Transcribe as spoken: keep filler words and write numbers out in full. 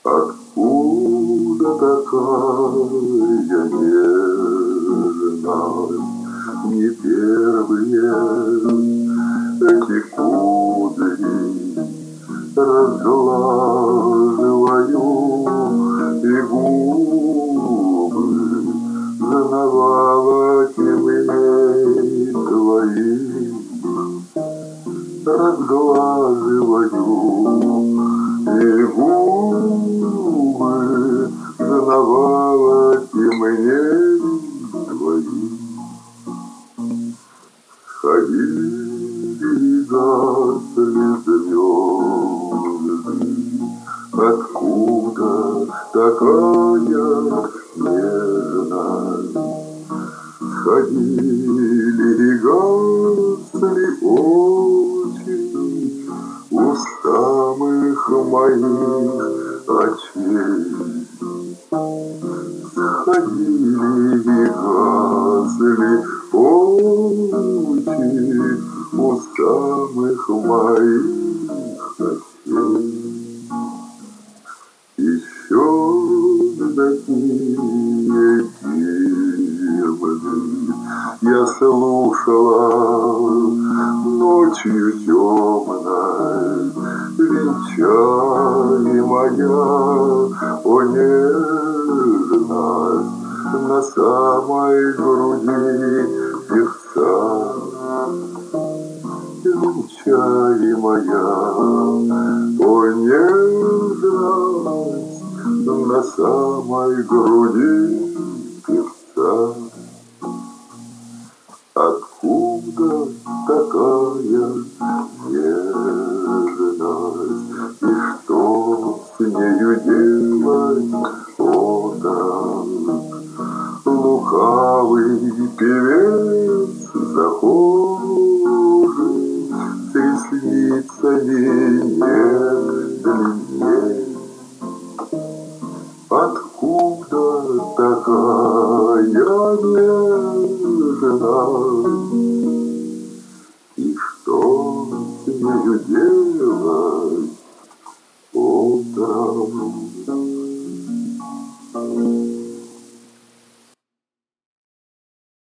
Откуда такая нежность? Не первые эти кудри разглаживаю, и губы знавала темней твоих разглаживаю, и губы знавала темней твоих. Ходили и гасли звезды, откуда такая нежность? Ходили и гасли очи у самых моих очей. Ходили и гасли очи у самых моих очей. Еще такие темные я слушала ночью темной, венчаемая, о нежность, на самой груди певца. Венчаемая, о нежность, на самой груди певца. Откуда такая нежность, и что с нею делать, о так? Лукавый певец захожий с ресницами медленней. Откуда такая нежность?